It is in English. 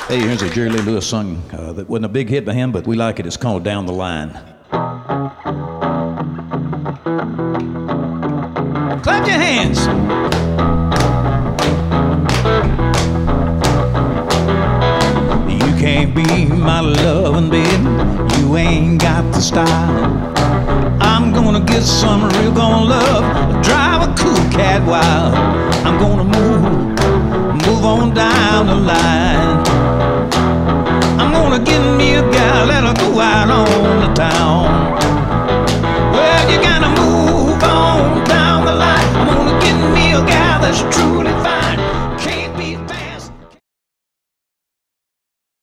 Hey, here's a Jerry Lee Lewis song that wasn't a big hit by him, but we like it. It's called Down the Line. Clap your hands. You can't be my loving baby, you ain't got the style. I'm gonna get some real gone love, drive a cool cat wild. I'm gonna move on down the line. I'm gonna get me a gal that'll go out on the town. Well, you gotta move on down the line. I'm gonna get me a gal that's truly